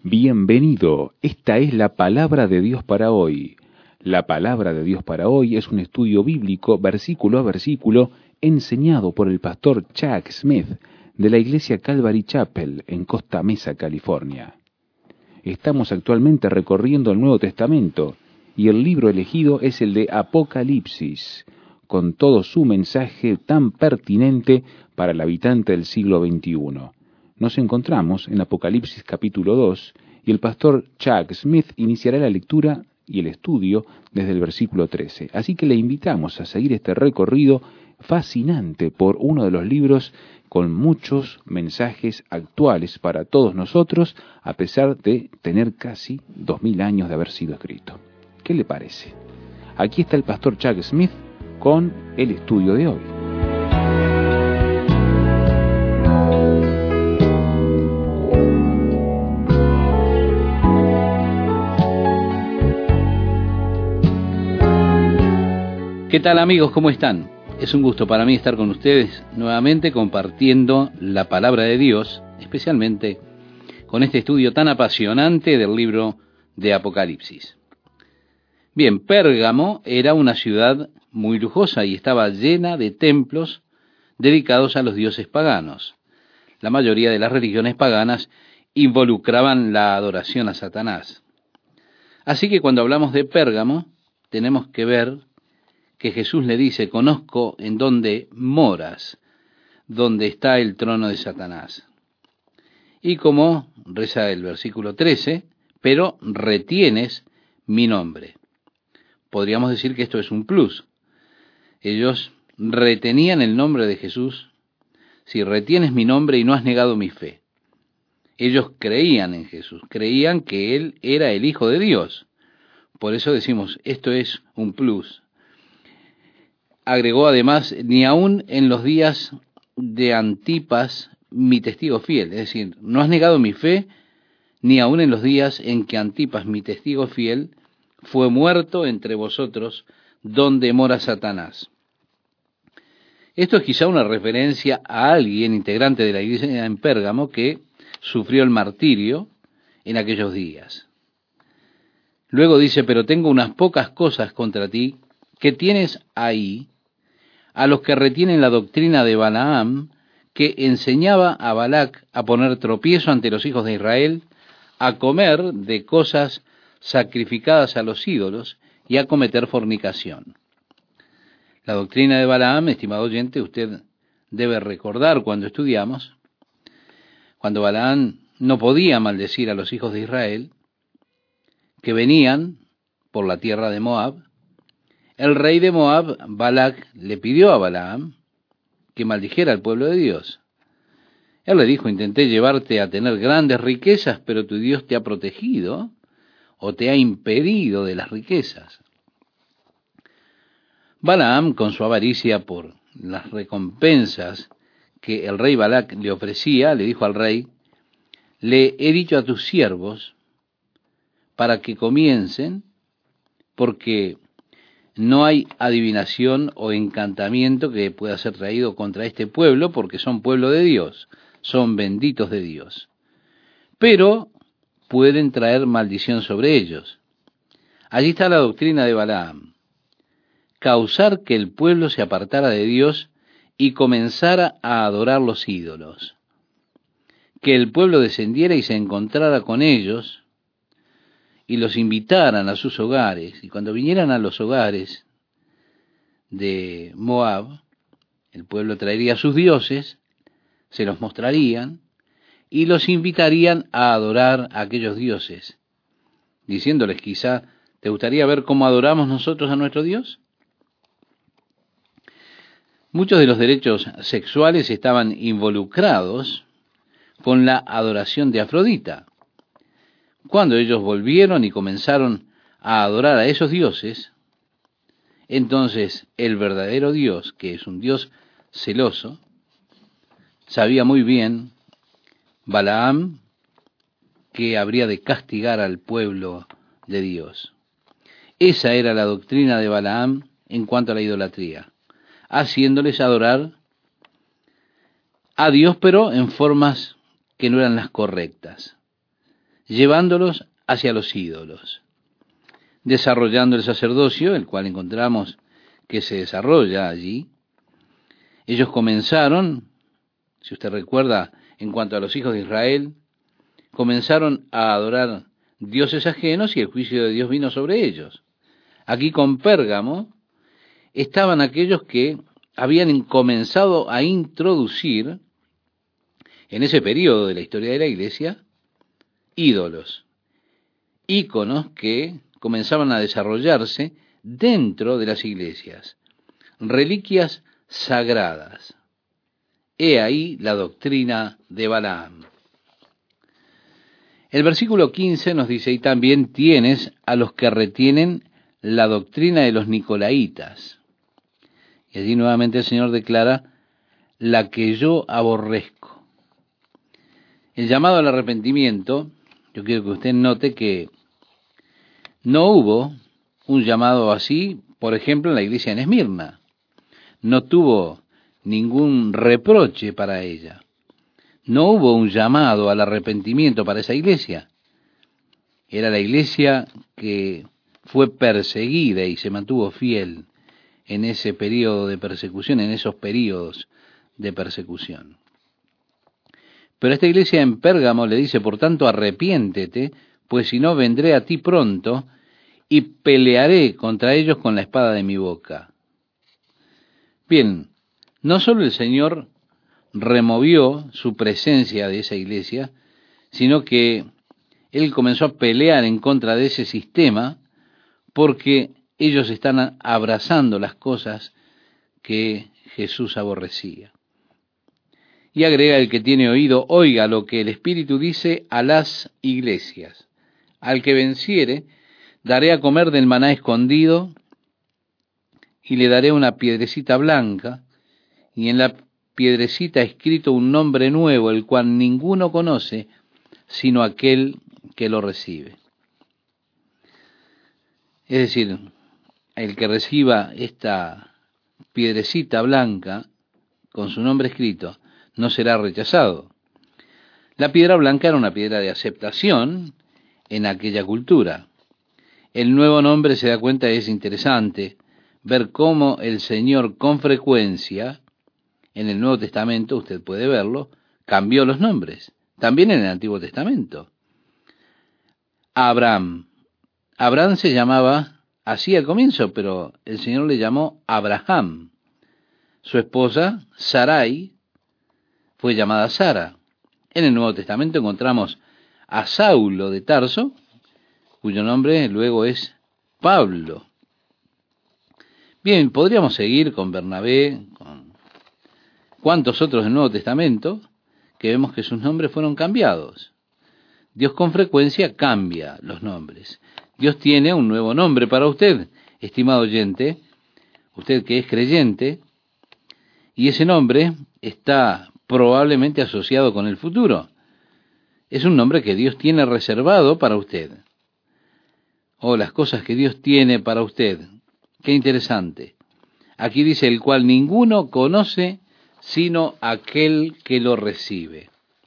Bienvenido, esta es la palabra de Dios para hoy. La palabra de Dios para hoy es un estudio bíblico versículo a versículo enseñado por el pastor Chuck Smith de la iglesia Calvary Chapel en Costa Mesa, California. Estamos actualmente recorriendo el Nuevo Testamento y el libro elegido es el de Apocalipsis, con todo su mensaje tan pertinente para el habitante del siglo XXI. Nos encontramos en Apocalipsis capítulo 2 y el pastor Chuck Smith iniciará la lectura y el estudio desde el versículo 13. Así que le invitamos a seguir este recorrido fascinante por uno de los libros con muchos mensajes actuales para todos nosotros, a pesar de tener casi 2000 años de haber sido escrito. ¿Qué le parece? Aquí está el pastor Chuck Smith con el estudio de hoy. ¿Qué tal, amigos? ¿Cómo están? Es un gusto para mí estar con ustedes nuevamente compartiendo la palabra de Dios, especialmente con este estudio tan apasionante del libro de Apocalipsis. Bien, Pérgamo era una ciudad muy lujosa y estaba llena de templos dedicados a los dioses paganos. La mayoría de las religiones paganas involucraban la adoración a Satanás. Así que cuando hablamos de Pérgamo, tenemos que ver que Jesús le dice: conozco en dónde moras, donde está el trono de Satanás. Y como reza el versículo 13, pero retienes mi nombre. Podríamos decir que esto es un plus. Ellos retenían el nombre de Jesús. Si retienes mi nombre y no has negado mi fe. Ellos creían en Jesús, creían que Él era el Hijo de Dios. Por eso decimos, esto es un plus. Agregó además, ni aun en los días de Antipas, mi testigo fiel. Es decir, no has negado mi fe, ni aun en los días en que Antipas, mi testigo fiel, fue muerto entre vosotros, donde mora Satanás. Esto es quizá una referencia a alguien integrante de la iglesia en Pérgamo que sufrió el martirio en aquellos días. Luego dice, pero tengo unas pocas cosas contra ti que tienes ahí, a los que retienen la doctrina de Balaam, que enseñaba a Balac a poner tropiezo ante los hijos de Israel, a comer de cosas sacrificadas a los ídolos y a cometer fornicación. La doctrina de Balaam, estimado oyente, usted debe recordar cuando estudiamos, cuando Balaam no podía maldecir a los hijos de Israel, que venían por la tierra de Moab. El rey de Moab, Balac, le pidió a Balaam que maldijera al pueblo de Dios. Él le dijo, intenté llevarte a tener grandes riquezas, pero tu Dios te ha protegido o te ha impedido de las riquezas. Balaam, con su avaricia por las recompensas que el rey Balac le ofrecía, le dijo al rey, le he dicho a tus siervos para que comiencen, porque no hay adivinación o encantamiento que pueda ser traído contra este pueblo, porque son pueblo de Dios, son benditos de Dios. Pero pueden traer maldición sobre ellos. Allí está la doctrina de Balaam: causar que el pueblo se apartara de Dios y comenzara a adorar los ídolos. Que el pueblo descendiera y se encontrara con ellos, y los invitaran a sus hogares, y cuando vinieran a los hogares de Moab, el pueblo traería a sus dioses, se los mostrarían, y los invitarían a adorar a aquellos dioses, diciéndoles quizá, ¿te gustaría ver cómo adoramos nosotros a nuestro Dios? Muchos de los derechos sexuales estaban involucrados con la adoración de Afrodita. Cuando ellos volvieron y comenzaron a adorar a esos dioses, entonces el verdadero Dios, que es un Dios celoso, sabía muy bien, Balaam, que habría de castigar al pueblo de Dios. Esa era la doctrina de Balaam en cuanto a la idolatría, haciéndoles adorar a Dios, pero en formas que no eran las correctas. llevándolos hacia los ídolos, desarrollando el sacerdocio, el cual encontramos que se desarrolla allí. Ellos comenzaron, si usted recuerda, en cuanto a los hijos de Israel, comenzaron a adorar dioses ajenos y el juicio de Dios vino sobre ellos. Aquí con Pérgamo estaban aquellos que habían comenzado a introducir en ese periodo de la historia de la iglesia ídolos, íconos que comenzaban a desarrollarse dentro de las iglesias, reliquias sagradas. He ahí la doctrina de Balaam. El versículo 15 nos dice, y también tienes a los que retienen la doctrina de los nicolaitas. Y allí nuevamente el Señor declara, la que yo aborrezco. El llamado al arrepentimiento, yo quiero que usted note que no hubo un llamado así, por ejemplo, en la iglesia en Esmirna. No tuvo ningún reproche para ella. No hubo un llamado al arrepentimiento para esa iglesia. Era la iglesia que fue perseguida y se mantuvo fiel en ese periodo de persecución, en esos periodos de persecución. Pero esta iglesia en Pérgamo le dice, por tanto, arrepiéntete, pues si no vendré a ti pronto y pelearé contra ellos con la espada de mi boca. Bien, no solo el Señor removió su presencia de esa iglesia, sino que Él comenzó a pelear en contra de ese sistema porque ellos están abrazando las cosas que Jesús aborrecía. Y agrega, el que tiene oído, oiga lo que el Espíritu dice a las iglesias. Al que venciere, daré a comer del maná escondido, y le daré una piedrecita blanca, y en la piedrecita escrito un nombre nuevo, el cual ninguno conoce, sino aquel que lo recibe. Es decir, el que reciba esta piedrecita blanca, con su nombre escrito, no será rechazado. La piedra blanca era una piedra de aceptación en aquella cultura. El nuevo nombre, se da cuenta, es interesante ver cómo el Señor con frecuencia, en el Nuevo Testamento, usted puede verlo, cambió los nombres, también en el Antiguo Testamento. Abraham se llamaba así al comienzo, pero el Señor le llamó Abraham. Su esposa, Sarai, fue llamada Sara. En el Nuevo Testamento encontramos a Saulo de Tarso, cuyo nombre luego es Pablo. Bien, podríamos seguir con Bernabé, con cuantos otros del Nuevo Testamento, que vemos que sus nombres fueron cambiados. Dios con frecuencia cambia los nombres. Dios tiene un nuevo nombre para usted, estimado oyente, usted que es creyente, y ese nombre está probablemente asociado con el futuro. Es un nombre que Dios tiene reservado para usted. Las cosas que Dios tiene para usted. Qué interesante. Aquí dice, el cual ninguno conoce sino aquel que lo recibe.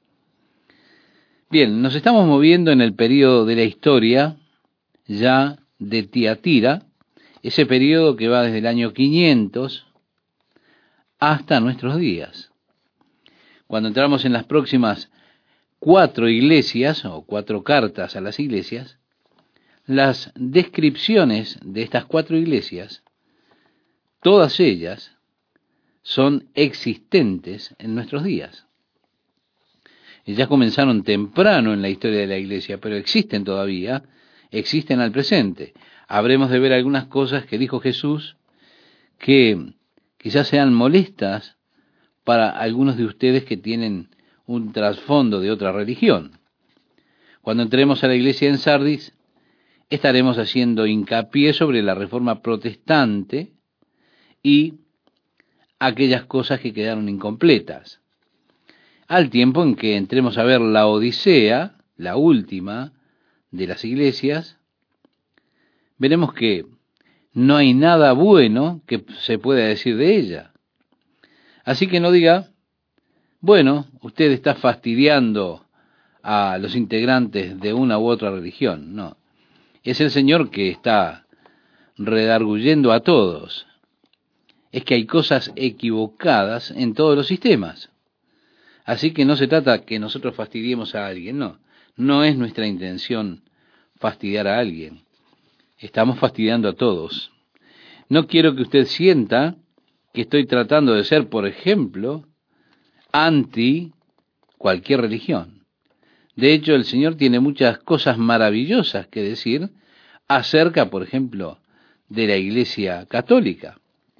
Bien, nos estamos moviendo en el periodo de la historia ya de Tiatira, ese periodo que va desde el año 500 hasta nuestros días. Cuando entramos en las próximas 4 iglesias o 4 cartas a las iglesias, las descripciones de estas 4 iglesias, todas ellas son existentes en nuestros días. Ya comenzaron temprano en la historia de la iglesia, pero existen todavía, existen al presente. Habremos de ver algunas cosas que dijo Jesús que quizás sean molestas para algunos de ustedes que tienen un trasfondo de otra religión. Cuando entremos a la iglesia en Sardis, estaremos haciendo hincapié sobre la reforma protestante y aquellas cosas que quedaron incompletas. Al tiempo en que entremos a ver la Odisea, la última de las iglesias, veremos que no hay nada bueno que se pueda decir de ella. Así que no diga, bueno, usted está fastidiando a los integrantes de una u otra religión, no. Es el Señor que está redarguyendo a todos. Es que hay cosas equivocadas en todos los sistemas. Así que no se trata que nosotros fastidiemos a alguien, no. No es nuestra intención fastidiar a alguien. Estamos fastidiando a todos. No quiero que usted sienta que estoy tratando de ser, por ejemplo, anti cualquier religión. De hecho, el Señor tiene muchas cosas maravillosas que decir acerca, por ejemplo, de la Iglesia Católica.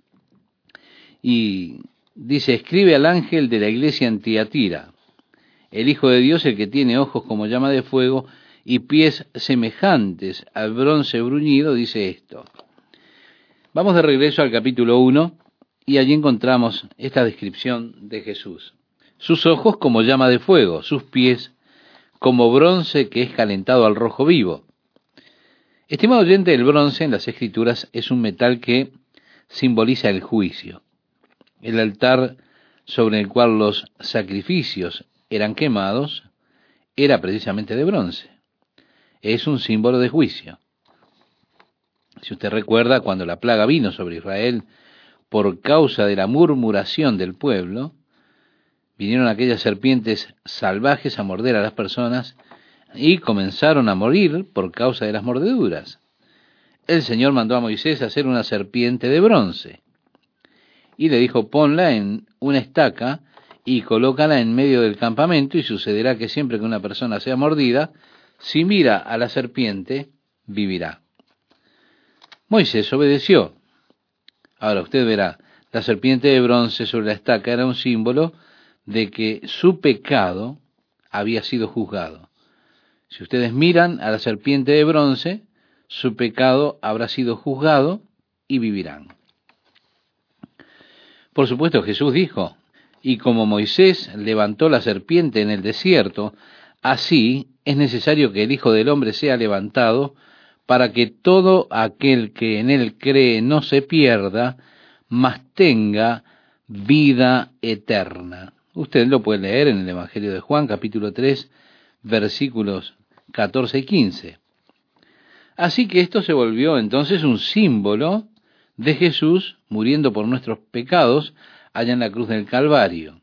Y dice, escribe al ángel de la iglesia en Tiatira, el Hijo de Dios, el que tiene ojos como llama de fuego y pies semejantes al bronce bruñido, dice esto. Vamos de regreso al capítulo 1 y allí encontramos esta descripción de Jesús. Sus ojos como llama de fuego, sus pies como bronce que es calentado al rojo vivo. Estimado oyente, el bronce en las Escrituras es un metal que simboliza el juicio. El altar sobre el cual los sacrificios eran quemados era precisamente de bronce. Es un símbolo de juicio. Si usted recuerda, cuando la plaga vino sobre Israel por causa de la murmuración del pueblo, vinieron aquellas serpientes salvajes a morder a las personas y comenzaron a morir por causa de las mordeduras. El Señor mandó a Moisés a hacer una serpiente de bronce y le dijo, ponla en una estaca y colócala en medio del campamento, y sucederá que siempre que una persona sea mordida, si mira a la serpiente, vivirá. Moisés obedeció. Ahora usted verá, la serpiente de bronce sobre la estaca era un símbolo de que su pecado había sido juzgado. Si ustedes miran a la serpiente de bronce, su pecado habrá sido juzgado y vivirán. Por supuesto, Jesús dijo, y como Moisés levantó la serpiente en el desierto, así es necesario que el Hijo del Hombre sea levantado para que todo aquel que en él cree no se pierda, mas tenga vida eterna. Usted lo puede leer en el Evangelio de Juan, capítulo 3, versículos 14 y 15. Así que esto se volvió entonces un símbolo de Jesús muriendo por nuestros pecados allá en la cruz del Calvario.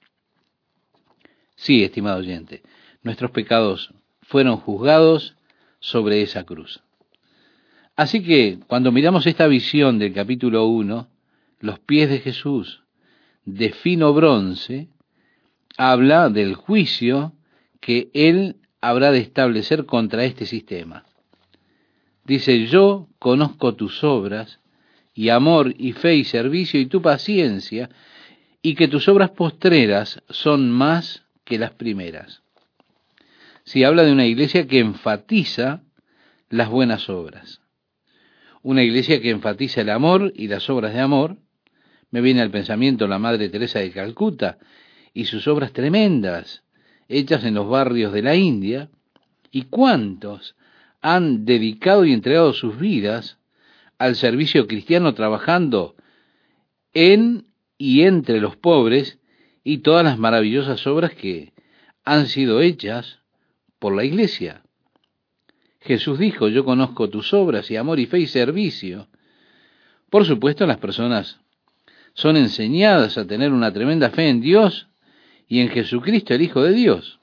Sí, estimado oyente, nuestros pecados fueron juzgados sobre esa cruz. Así que cuando miramos esta visión del capítulo 1, los pies de Jesús de fino bronce, habla del juicio que Él habrá de establecer contra este sistema. Dice, yo conozco tus obras, y amor, y fe, y servicio, y tu paciencia, y que tus obras postreras son más que las primeras. Si habla de una iglesia que enfatiza las buenas obras. Una iglesia que enfatiza el amor y las obras de amor. Me viene al pensamiento la Madre Teresa de Calcuta y sus obras tremendas, hechas en los barrios de la India. ¿Y cuántos han dedicado y entregado sus vidas al servicio cristiano, trabajando en y entre los pobres, y todas las maravillosas obras que han sido hechas por la iglesia? Jesús dijo, yo conozco tus obras y amor y fe y servicio. Por supuesto, las personas son enseñadas a tener una tremenda fe en Dios y en Jesucristo, el Hijo de Dios.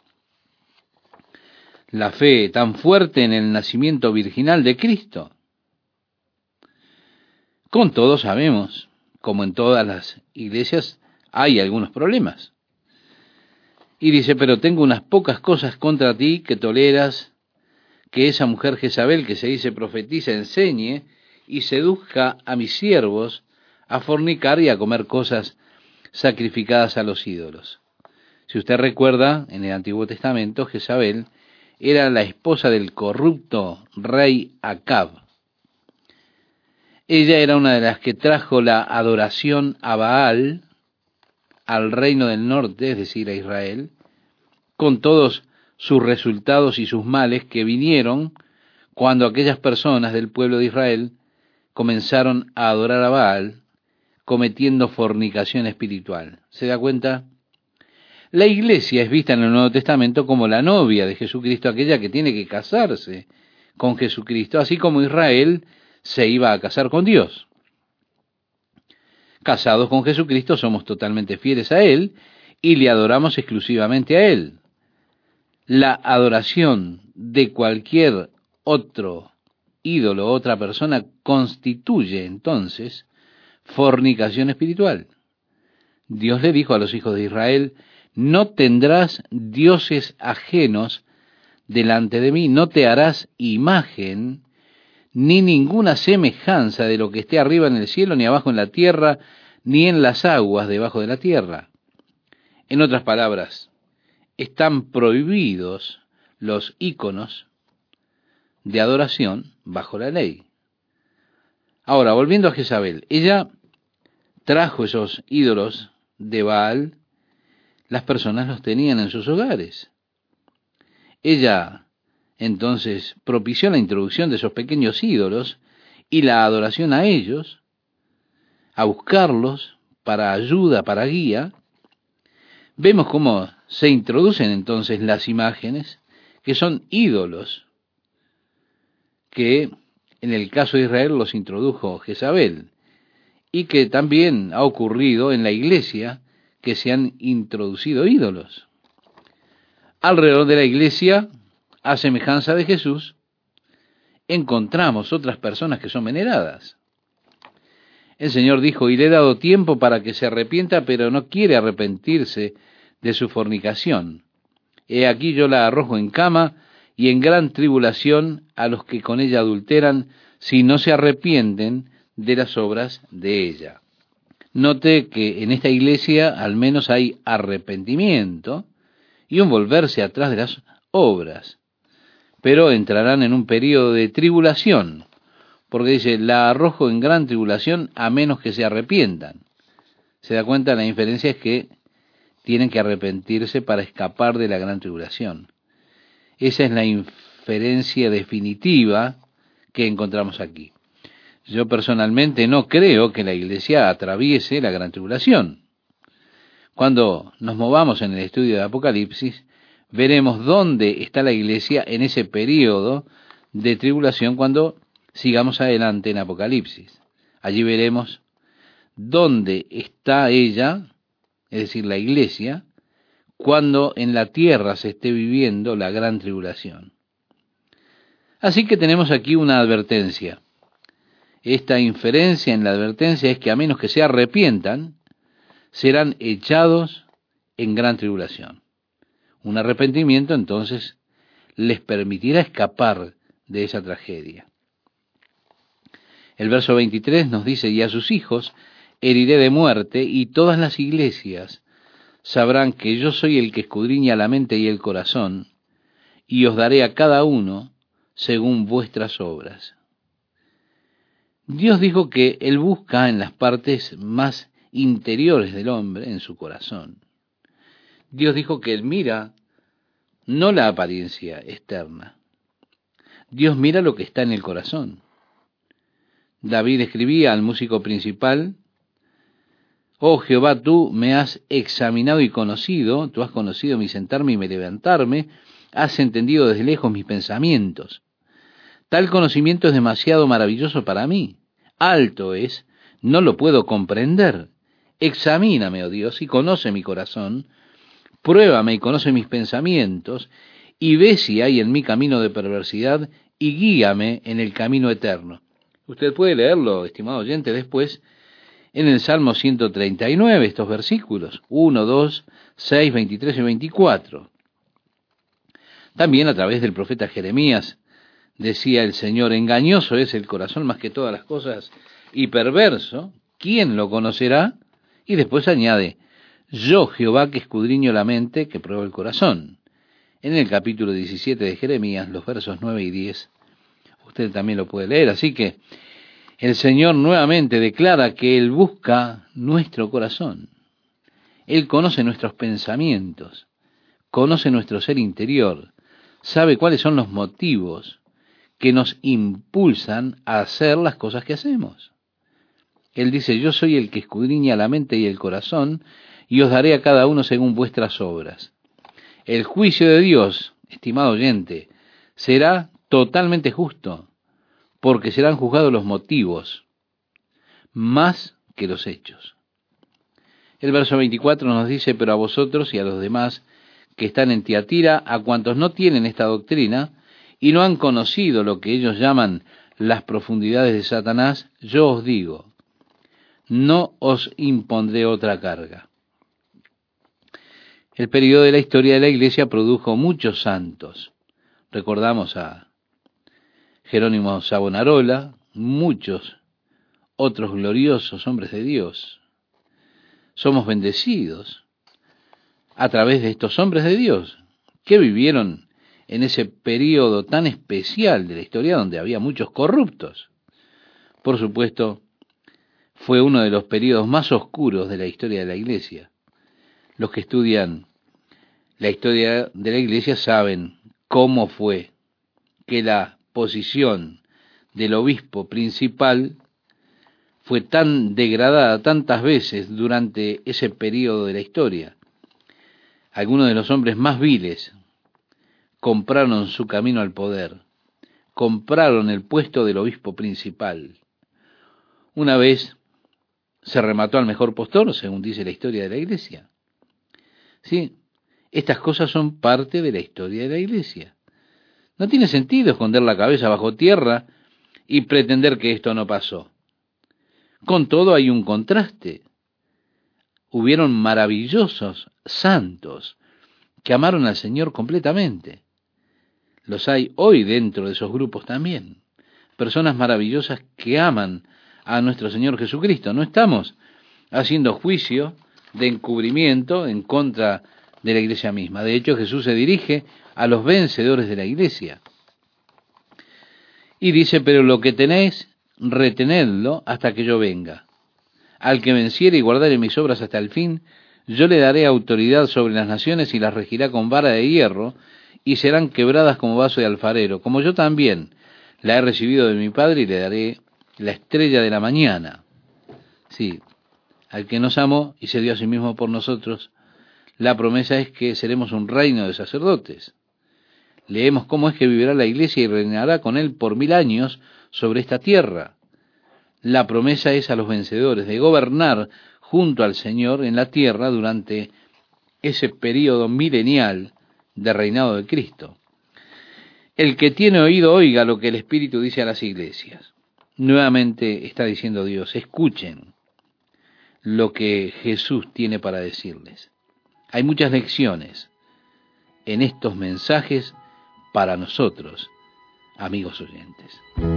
La fe tan fuerte en el nacimiento virginal de Cristo. Con todo sabemos, como en todas las iglesias, hay algunos problemas. Y dice, pero tengo unas pocas cosas contra ti que toleras, que esa mujer Jezabel, que se dice profetiza, enseñe y seduzca a mis siervos a fornicar y a comer cosas sacrificadas a los ídolos. Si usted recuerda, en el Antiguo Testamento, Jezabel era la esposa del corrupto rey Acab. Ella era una de las que trajo la adoración a Baal al reino del norte, es decir, a Israel, con todos sus resultados y sus males que vinieron cuando aquellas personas del pueblo de Israel comenzaron a adorar a Baal, cometiendo fornicación espiritual. ¿Se da cuenta? La iglesia es vista en el Nuevo Testamento como la novia de Jesucristo, aquella que tiene que casarse con Jesucristo, así como Israel se iba a casar con Dios. Casados con Jesucristo somos totalmente fieles a Él y le adoramos exclusivamente a Él. La adoración de cualquier otro ídolo, otra persona, constituye entonces fornicación espiritual. Dios le dijo a los hijos de Israel: no tendrás dioses ajenos delante de mí, no te harás imagen ni ninguna semejanza de lo que esté arriba en el cielo, ni abajo en la tierra, ni en las aguas debajo de la tierra. En otras palabras, están prohibidos los íconos de adoración bajo la ley. Ahora, volviendo a Jezabel, ella trajo esos ídolos de Baal, las personas los tenían en sus hogares. Ella entonces propició la introducción de esos pequeños ídolos y la adoración a ellos, a buscarlos para ayuda, para guía. Vemos cómo se introducen entonces las imágenes, que son ídolos, que en el caso de Israel los introdujo Jezabel, y que también ha ocurrido en la iglesia, que se han introducido ídolos. Alrededor de la iglesia, a semejanza de Jesús, encontramos otras personas que son veneradas. El Señor dijo: y le he dado tiempo para que se arrepienta, pero no quiere arrepentirse de su fornicación. He aquí yo la arrojo en cama y en gran tribulación a los que con ella adulteran, si no se arrepienten de las obras de ella. Note que en esta iglesia al menos hay arrepentimiento y un volverse atrás de las obras, pero entrarán en un periodo de tribulación, porque dice: la arrojo en gran tribulación a menos que se arrepientan. ¿Se da cuenta? La diferencia es que tienen que arrepentirse para escapar de la gran tribulación. Esa es la inferencia definitiva que encontramos aquí. Yo personalmente no creo que la iglesia atraviese la gran tribulación. Cuando nos movamos en el estudio de Apocalipsis, veremos dónde está la iglesia en ese periodo de tribulación cuando sigamos adelante en Apocalipsis. Allí veremos dónde está ella, es decir, la iglesia, cuando en la tierra se esté viviendo la gran tribulación. Así que tenemos aquí una advertencia. Esta inferencia en la advertencia es que a menos que se arrepientan, serán echados en gran tribulación. Un arrepentimiento entonces les permitirá escapar de esa tragedia. El verso 23 nos dice: y a sus hijos heriré de muerte, y todas las iglesias sabrán que yo soy el que escudriña la mente y el corazón, y os daré a cada uno según vuestras obras. Dios dijo que Él busca en las partes más interiores del hombre, en su corazón. Dios dijo que Él mira no la apariencia externa. Dios mira lo que está en el corazón. David escribía al músico principal: oh Jehová, tú me has examinado y conocido, tú has conocido mi sentarme y mi levantarme, has entendido desde lejos mis pensamientos. Tal conocimiento es demasiado maravilloso para mí, alto es, no lo puedo comprender. Examíname, oh Dios, y conoce mi corazón, pruébame y conoce mis pensamientos, y ve si hay en mí camino de perversidad, y guíame en el camino eterno. Usted puede leerlo, estimado oyente, después en el Salmo 139, estos versículos, 1, 2, 6, 23 y 24. También a través del profeta Jeremías decía el Señor: engañoso es el corazón más que todas las cosas y perverso, ¿quién lo conocerá? Y después añade: yo Jehová que escudriño la mente, que pruebo el corazón. En el capítulo 17 de Jeremías, los versos 9 y 10, usted también lo puede leer. Así que el Señor nuevamente declara que Él busca nuestro corazón. Él conoce nuestros pensamientos, conoce nuestro ser interior, sabe cuáles son los motivos que nos impulsan a hacer las cosas que hacemos. Él dice: yo soy el que escudriña la mente y el corazón, y os daré a cada uno según vuestras obras. El juicio de Dios, estimado oyente, será totalmente justo, porque serán juzgados los motivos, más que los hechos. El verso 24 nos dice, pero a vosotros y a los demás que están en Tiatira, a cuantos no tienen esta doctrina, y no han conocido lo que ellos llaman las profundidades de Satanás, yo os digo, no os impondré otra carga. El periodo de la historia de la Iglesia produjo muchos santos. Recordamos a Jerónimo Savonarola, muchos otros gloriosos hombres de Dios. Somos bendecidos a través de estos hombres de Dios que vivieron en ese periodo tan especial de la historia donde había muchos corruptos. Por supuesto, fue uno de los periodos más oscuros de la historia de la Iglesia. Los que estudian la historia de la Iglesia saben cómo fue que la posición del obispo principal fue tan degradada tantas veces durante ese periodo de la historia. Algunos de los hombres más viles compraron su camino al poder, compraron el puesto del obispo principal. Una vez se remató al mejor postor, según dice la historia de la Iglesia. Sí, estas cosas son parte de la historia de la Iglesia. No tiene sentido esconder la cabeza bajo tierra y pretender que esto no pasó. Con todo hay un contraste. Hubieron maravillosos santos que amaron al Señor completamente. Los hay hoy dentro de esos grupos también. Personas maravillosas que aman a nuestro Señor Jesucristo. No estamos haciendo juicio de encubrimiento en contra de la Iglesia misma. De hecho, Jesús se dirige a los vencedores de la Iglesia. Y dice, pero lo que tenéis, retenedlo hasta que yo venga. Al que venciere y guardare mis obras hasta el fin, yo le daré autoridad sobre las naciones y las regirá con vara de hierro, y serán quebradas como vaso de alfarero, como yo también la he recibido de mi Padre y le daré la estrella de la mañana. Sí, al que nos amó y se dio a sí mismo por nosotros, la promesa es que seremos un reino de sacerdotes. Leemos cómo es que vivirá la Iglesia y reinará con él por 1000 años sobre esta tierra. La promesa es a los vencedores de gobernar junto al Señor en la tierra durante ese período milenial de reinado de Cristo. El que tiene oído oiga lo que el Espíritu dice a las iglesias. Nuevamente está diciendo Dios, escuchen lo que Jesús tiene para decirles. Hay muchas lecciones en estos mensajes para nosotros, amigos oyentes.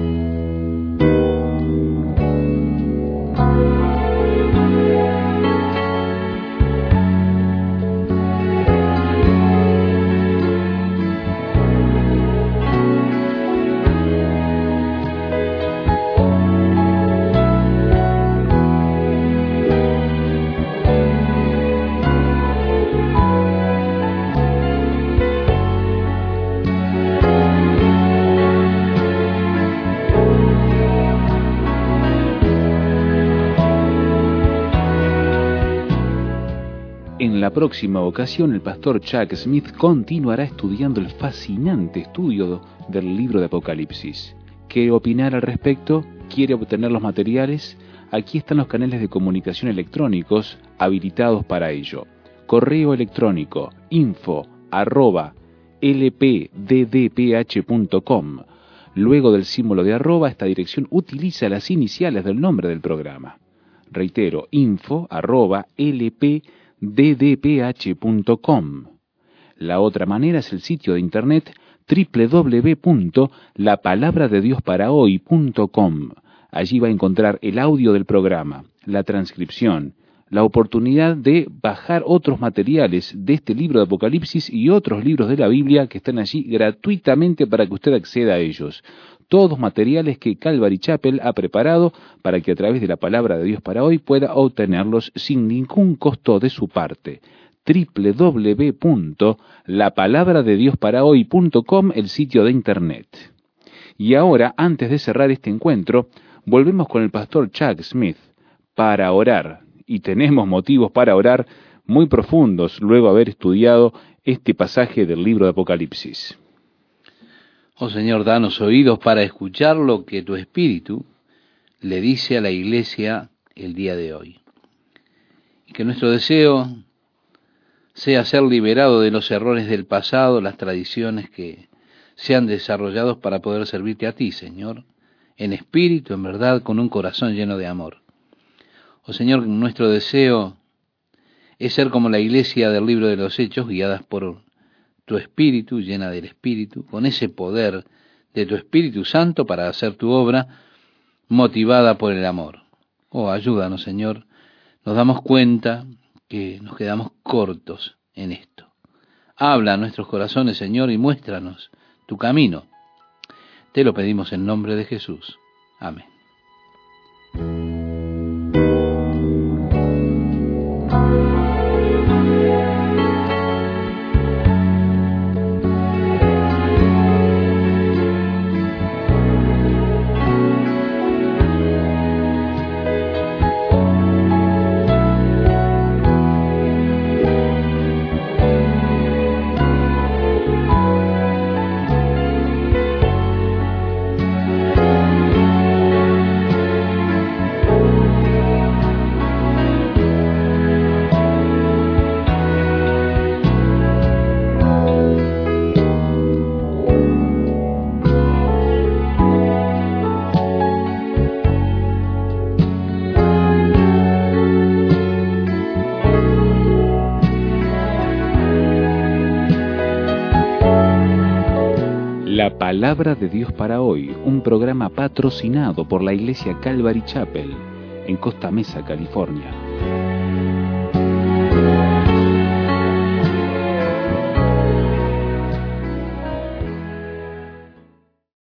En la próxima ocasión, el pastor Chuck Smith continuará estudiando el fascinante estudio del libro de Apocalipsis. ¿Quiere opinar al respecto? ¿Quiere obtener los materiales? Aquí están los canales de comunicación electrónicos habilitados para ello. Correo electrónico info@lpddph.com. Luego del símbolo de arroba, esta dirección utiliza las iniciales del nombre del programa. Reitero, info@lpddph.com. La otra manera es el sitio de internet www.lapalabradediosparahoy.com. Allí va a encontrar el audio del programa, la transcripción, la oportunidad de bajar otros materiales de este libro de Apocalipsis y otros libros de la Biblia que están allí gratuitamente para que usted acceda a ellos. Todos materiales que Calvary Chapel ha preparado para que a través de la palabra de Dios para hoy pueda obtenerlos sin ningún costo de su parte. www.lapalabradediosparahoy.com, el sitio de internet. Y ahora, antes de cerrar este encuentro, volvemos con el pastor Chuck Smith para orar. Y tenemos motivos para orar muy profundos luego de haber estudiado este pasaje del libro de Apocalipsis. Oh Señor, danos oídos para escuchar lo que tu Espíritu le dice a la Iglesia el día de hoy. Y que nuestro deseo sea ser liberado de los errores del pasado, las tradiciones que se han desarrollado para poder servirte a ti, Señor, en espíritu, en verdad, con un corazón lleno de amor. Oh Señor, nuestro deseo es ser como la Iglesia del libro de los Hechos, guiadas por tu Espíritu, llena del Espíritu, con ese poder de tu Espíritu Santo para hacer tu obra, motivada por el amor. Oh, ayúdanos, Señor. Nos damos cuenta que nos quedamos cortos en esto. Habla a nuestros corazones, Señor, y muéstranos tu camino. Te lo pedimos en nombre de Jesús. Amén. La Palabra de Dios para hoy, un programa patrocinado por la Iglesia Calvary Chapel en Costa Mesa, California.